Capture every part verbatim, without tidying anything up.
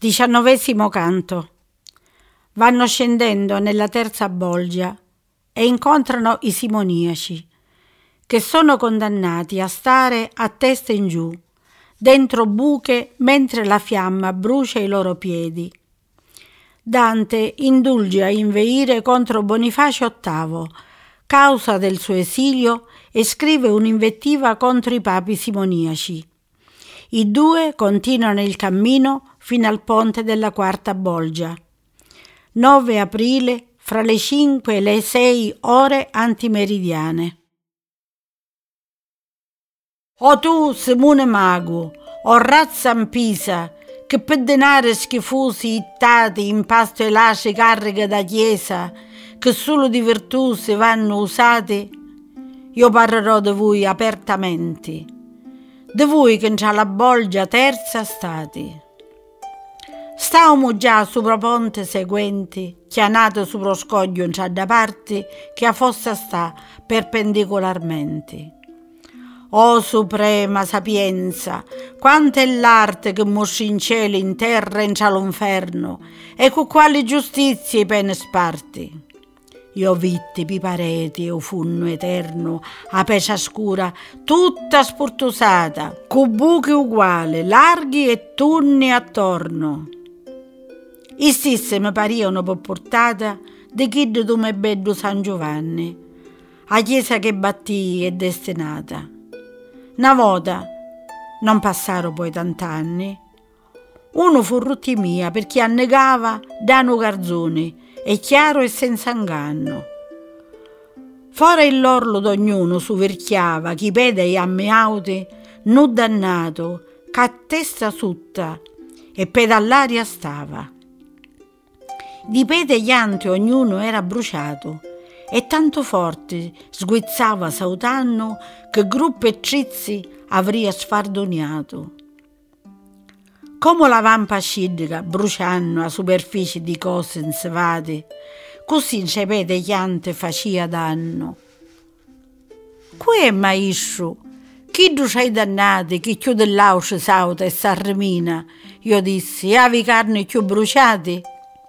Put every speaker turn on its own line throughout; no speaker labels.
Diciannovesimo canto. Vanno scendendo nella terza bolgia e incontrano i simoniaci, che sono condannati a stare a testa in giù, dentro buche mentre la fiamma brucia i loro piedi. Dante indulge a inveire contro Bonifacio ottavo, causa del suo esilio, e scrive un'invettiva contro i papi simoniaci. I due continuano il cammino fino al ponte della quarta bolgia. nove aprile, fra le cinque e le sei ore antimeridiane. O tu, Simone Mago, o razza impisa, che per denaro schifosi ittati in pasto e lace cariche da chiesa, che solo di virtù si vanno usati, io parlerò di voi apertamente, di voi che già la bolgia terza stati. Stavamo già sopra ponte seguenti, chianato sopra scoglio in già da parte, che a fossa sta perpendicolarmente. O suprema sapienza, quanta è l'arte che mosci in cielo, in terra e in cielo inferno, e con quali giustizie i pene sparti. Io vitti pi pareti o funno eterno, a pecia scura, tutta sportusata, cu buchi uguali, larghi e turni attorno. I stessi mi parivano per portata di chi di tu me beddo San Giovanni, a chiesa che battì è destinata. Una volta, non passarono poi tant'anni, uno fu rutti mia perché annegava dano garzoni, è chiaro e senza inganno. Fora il l'orlo d'ognuno suverchiava, chi pede e ammeauti, nu dannato, che testa sutta, e pedall'aria stava. Di pede chiante ognuno era bruciato, e tanto forte sguizzava sautanno che gruppo e trizzi avria sfardoniato. Come la vampa scidica bruciando a superficie di cose insevate, così in cepete chiante facia danno. Qui è maestro, chi tu c'hai dannati, chi chiude l'auce sauta e s'arremina, io dissi, avi carne più bruciati?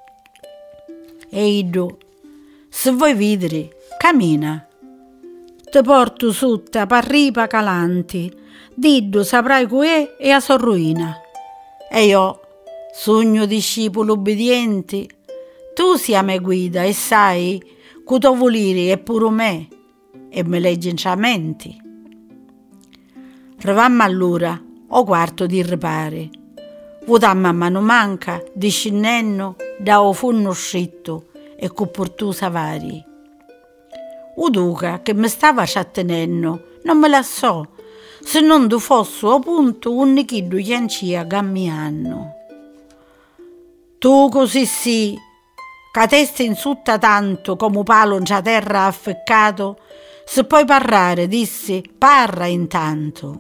E io, se vuoi vedere, cammina. Te porto sotto a parripa calanti, diddo saprai che è e a sua ruina. E io, sogno discepolo obbedienti, tu sia me guida e sai che tuo volere è pure me e me leggi in ciamenti. Revammo allora, o quarto di ripare, votammo a mano manca, discennendo da o funno scritto e con portusa vari. O duca che mi stava ciattenendo non me la so, se non du fosse o punto un nichiddu chiancia gammianno. Tu così sì, che testa insutta tanto come palo in già terra affeccato, se puoi parlare, dissi, parra intanto.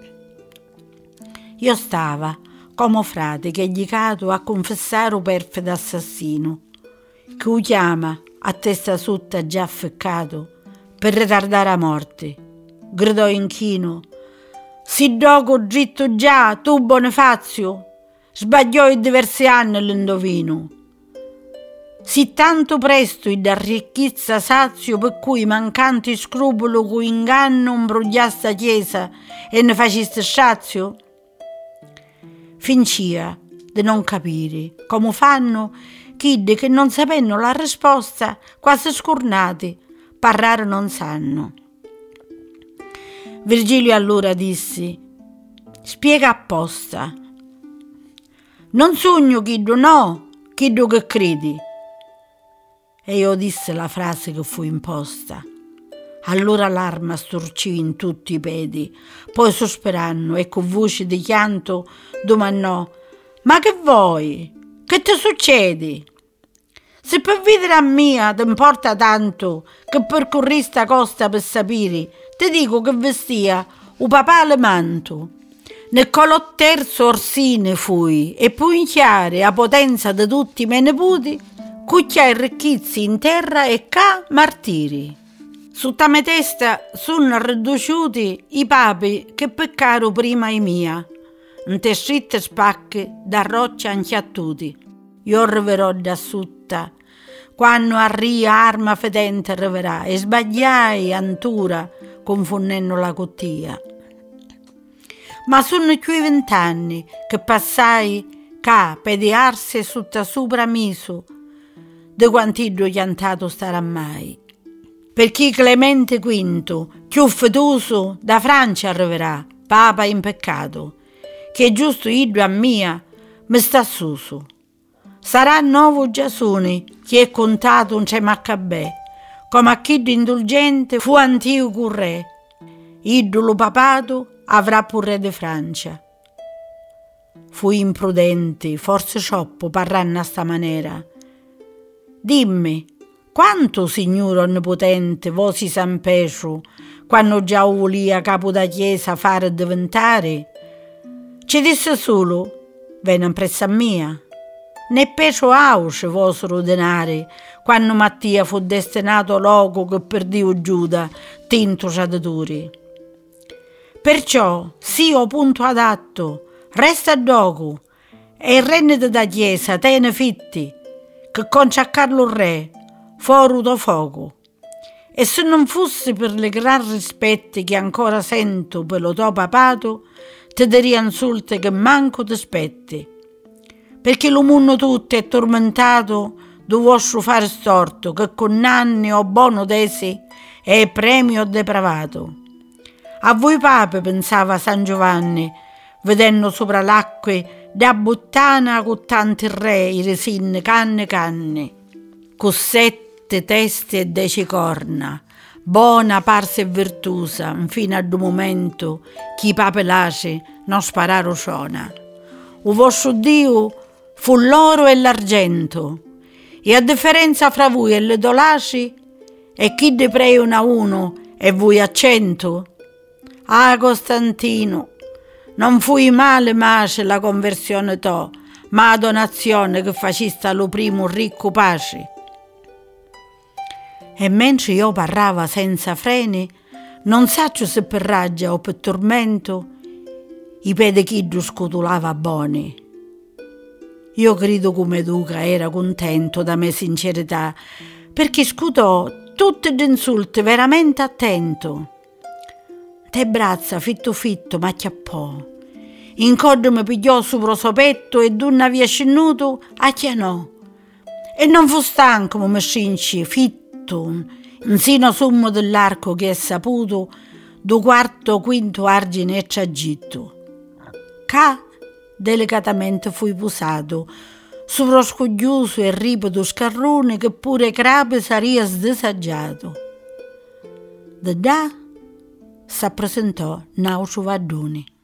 Io stava come frate che gli cato a confessare o perfido assassino, che lo chiama a testa sutta già affeccato per ritardare la morte. Gridò inchino, si dogo dritto già, tu Bonifazio, sbagliò in diversi anni l'indovino. Si tanto presto e da ricchezza sazio per cui mancanti scrupolo cu inganno imbrogliasta chiesa e ne faciste sciazio? Fincia di non capire come fanno chidde che non sapendo la risposta quasi scurnati parlare non sanno. Virgilio allora dissi, spiega apposta. Non sogno chiddo, no, chiddo che credi. E io disse la frase che fu imposta. Allora l'arma storcì in tutti i pedi, poi sospirando e con voce di chianto domandò, ma che vuoi? Che ti succede? Se per vedere a mia ti importa tanto che percorri sta costa per sapere, ti dico che vestia un papale manto. Nel colò terzo orsine fui e poi in chiare a potenza di tutti i miei nipoti, cucchiai ricchizzi in terra e ca martiri. Su tame testa sono riduciuti i papi che peccaro prima i mia. in te stritte spacche da roccia anchiattuti. Io riverò da sutta, quando arria arma fedente riverà, e sbagliai antura, confondendo la cottia. Ma sono più vent'anni che passai ca pediarsi sotto sopra miso, de quant'iddo chiantato starà mai. Per chi Clemente quinto, più fetoso, da Francia arriverà, papa in peccato, che giusto iddo a mia, mi sta susu. Sarà nuovo Giasone, che è contato un c'è maccabè, come a chi indulgente fu antico re, iddo lo papato avrà pur re de Francia. Fui imprudente, forse troppo, parranno a sta maniera. Dimmi, quanto signore onnipotente vosi San Pescio, quando già volia capo da chiesa fare diventare? Ci disse solo, venne impressa mia. Né Pescio auce vostro denari, quando Mattia fu destinato loco che per Dio Giuda, tinto ciadaturi. Perciò, sì o punto adatto, resta doco, e il renne da chiesa tene fitti, che conciaccarlo re, fuori do fuoco. E se non fosse per le gran rispetti che ancora sento per lo tuo papato, ti daria insulte che manco ti spetti. Perché lo mondo tutto è tormentato do vostro fare storto, che con anni o buono desi è premio depravato. A voi pape, pensava San Giovanni, vedendo sopra l'acque da buttana con tanti re, i resinne, canne canne, con sette teste e dieci corna, buona parse e virtuosa, infine ad un momento chi pape lace non spararo ciona. O vostro Dio fu l'oro e l'argento, e a differenza fra voi e le dolaci, e chi de preuna uno e voi a cento? Ah, Costantino, non fui male mace la conversione to, ma la donazione che facista lo primo ricco pace. E mentre io parlava senza freni, non saccio se per raggia o per tormento, i pedechiddu scotulava boni. Io credo come Duca era contento da me sincerità, perché scutò tutte le insulte veramente attento. Te braccia fitto fitto ma chiappò. In codo mi pigliò sopra suo petto e d'una via scennuto acchianò. E non fu stanco come scinci fitto, insino sommo dell'arco che è saputo, do quarto quinto argine e c'agitto. Ca delicatamente fui posato sopra scoglioso e ripeto scarrone che pure crape saria sdesaggiato. Da da s'appresentò Naucio Vaddoni.